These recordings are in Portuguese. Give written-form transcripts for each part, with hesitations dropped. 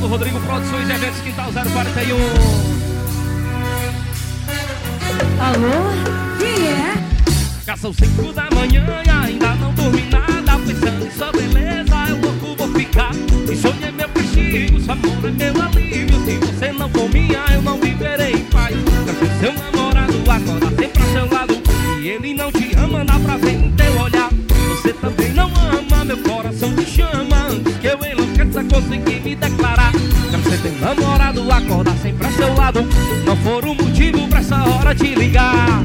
Rodrigo Produções, Eventos Quintal 041. Alô? Quem é? Já são 5 da manhã e ainda não dormi nada, pensando em sua beleza, eu louco vou ficar. E sonho é meu castigo, seu amor é meu alívio. Se você não for minha, eu não viverei em paz. Quero ser seu namorado, acordar sempre ao seu lado. E ele não te ama, dá pra ver em teu olhar. Você também não ama, meu coração te chama. Antes que eu enlouqueça, consegui me declarar. Quero ser teu namorado, acordar sempre ao seu lado. Não for o motivo pra essa hora te ligar.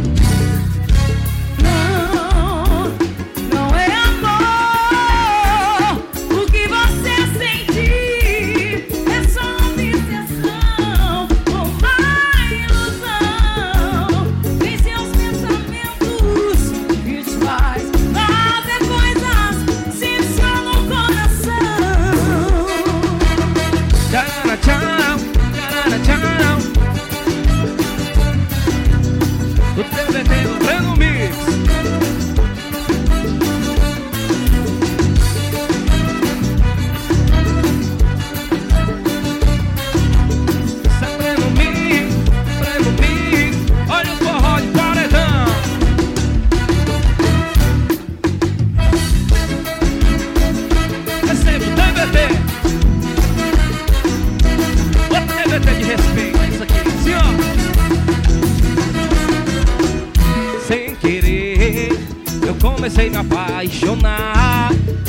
Comecei a me apaixonar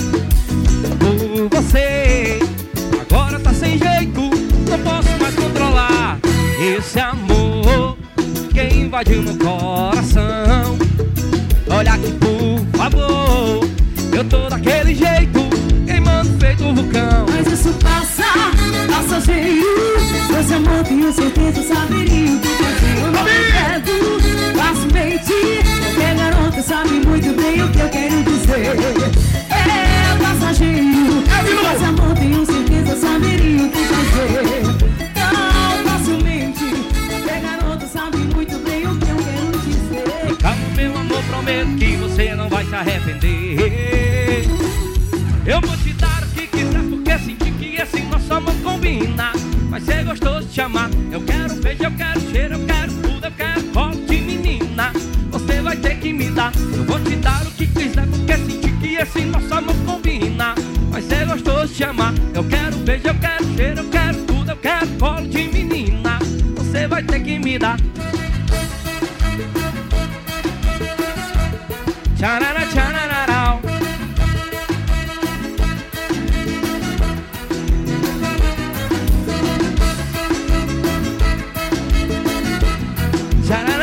por você. Agora tá sem jeito, não posso mais controlar esse amor que invadiu meu coração. Olha aqui, por favor, eu tô daquele jeito, queimando feito um vulcão. Mas isso passa, passageiro. Esse amor tenho certeza, saberia o que fazer. Eu não pego facilmente. Qualquer garota sabe muito bem o que eu quero dizer. É passageiro. Esse amor tenho certeza, saberia o que fazer. Tão facilmente. Qualquer garota sabe muito bem o que eu quero dizer. Calma, meu amor, prometo que você não vai se arrepender. Eu vou te dar o que quiser, porque senti que esse nosso amor combina. Vai ser gostoso te amar. Eu quero beijo, eu quero cheiro, eu quero tudo, eu quero colo de menina. Você vai ter que me dar. Eu vou te dar o que quiser, porque senti que esse nosso amor combina. Vai ser gostoso te amar. Eu quero beijo, eu quero cheiro, eu quero tudo, eu quero colo de menina. Você vai ter que me dar. Tcharara, tchararau. Tcharara.